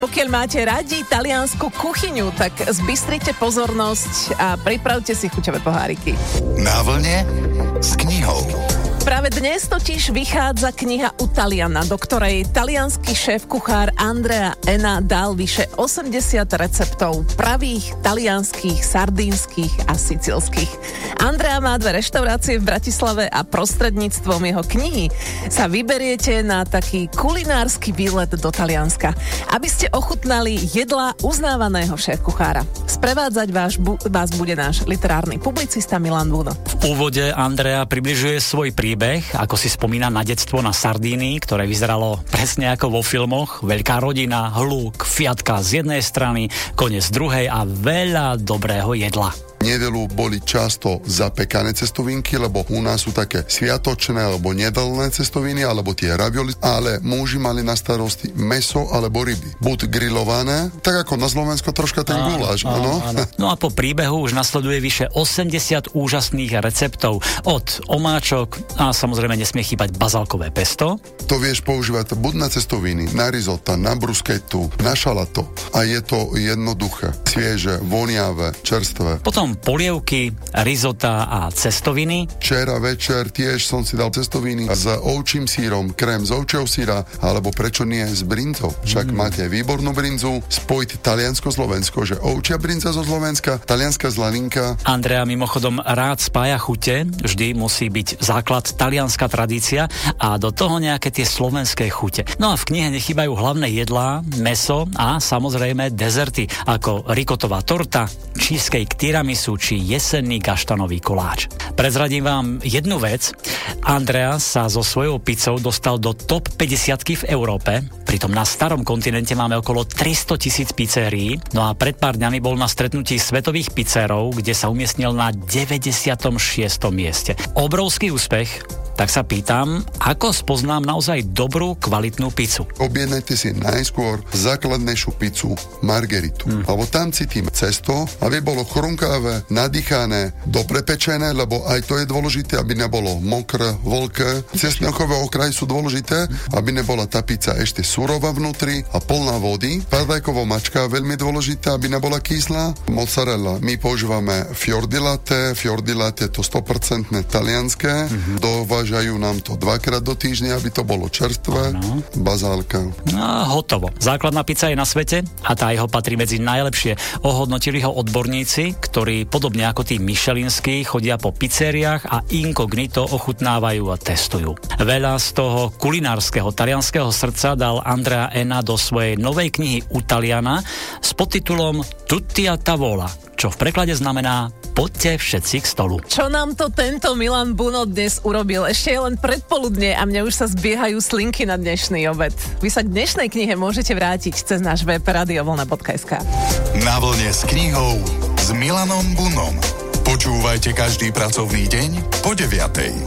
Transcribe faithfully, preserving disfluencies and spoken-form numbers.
Pokiaľ máte radi taliansku kuchyňu, tak zbystrite pozornosť a pripravte si chuťové poháriky. Na vlne s knihou. Práve dnes totiž vychádza kniha Utaliana, do ktorej taliansky šéf-kuchár Andrea Enna dal vyše osemdesiat receptov pravých talianských, sardínskych a sicilských. Andrea má dve reštaurácie v Bratislave a prostredníctvom jeho knihy sa vyberiete na taký kulinársky výlet do Talianska, aby ste ochutnali jedlá uznávaného šéf-kuchára. Sprevádzať vás, bu- vás bude náš literárny publicista Milan Buno. V úvode Andrea približuje svoj príbeh, ako si spomína na detstvo na Sardínii, ktoré vyzeralo presne ako vo filmoch. Veľká rodina, hluk, fiatka z jednej strany, kone z druhej a veľa dobrého jedla. Nedelu boli často zapekané cestovinky, lebo u nás sú také sviatočné alebo nedelné cestoviny, alebo tie ravioli, ale muži mali na starosti mäso alebo ryby. Buď grillované, tak ako na Slovensku troška ten guláš, áno? No a po príbehu už nasleduje vyše osemdesiat úžasných receptov od omáčok a samozrejme nesmie chýbať bazalkové pesto. To vieš používať buď na cestoviny, na risotto, na brusketu, na šalato a je to jednoduché, svieže, voniavé, čerstvé. Potom polievky, risotá a cestoviny. Včera večer tiež som si dal cestoviny s ovčím sírom, krém z ovčieho síra, alebo prečo nie s brinzou. Však mm. máte výbornú brinzu, spojiť Taliansko-Slovensko, že ovčia brinza zo Slovenska, talianská zlaninka. Andrea mimochodom rád spája chute, vždy musí byť základ talianská tradícia a do toho nejaké tie slovenské chute. No a v knihe nechýbajú hlavné jedlá, mäso a samozrejme dezerty, ako rikotová torta, cheesecake tiramisu či jesenný kaštanový koláč. Prezradím vám jednu vec. Andrea sa so svojou pizzou dostal do top päťdesiatky v Európe, pritom na starom kontinente máme okolo tristotisíc pizzérií, no a pred pár dňami bol na stretnutí svetových pizzerov, kde sa umiestnil na deväťdesiatom šiestom mieste. Obrovský úspech. Tak sa pýtam, ako spoznám naozaj dobrú, kvalitnú pizzu? Objednajte si najskôr základnejšiu pizzu Margeritu. Mm. Lebo tam cítim cesto, aby bolo chrumkavé, nadýchané, dobre pečené, lebo aj to je dôležité, aby nebolo mokré, vlhké. Cesnakové okraje sú dôležité, aby nebola tá pizza ešte surová vnútri a plná vody. Paradajková mačka je veľmi dôležitá, aby nebola kyslá. Mozzarella. My používame fior di latte. Fior di latte je to sto percent talianské. Mm-hmm. Dovážajú nám to dvakrát do týždňa, aby to bolo čerstvé. Ano. Bazálka. No, hotovo. Základná pizza je na svete a tá jeho patrí medzi najlepšie. Ohodnotili ho odborníci, ktorí podobne ako tí michelinskí chodia po pizzeriách a inkognito ochutnávajú a testujú. Veľa z toho kulinárskeho talianskeho srdca dal Andrea Enna do svojej novej knihy Utaliana s podtitulom Tutti a tavola, čo v preklade znamená poďte všetci k stolu. Čo nám to tento Milan Buno dnes urobil? Ešte je len predpoludne a mne už sa zbiehajú slinky na dnešný obed. Vy sa k dnešnej knihe môžete vrátiť cez náš web radiovlna bodka es ká. Na vlne s knihou s Milanom Bunom. Počúvajte každý pracovný deň po deviatej.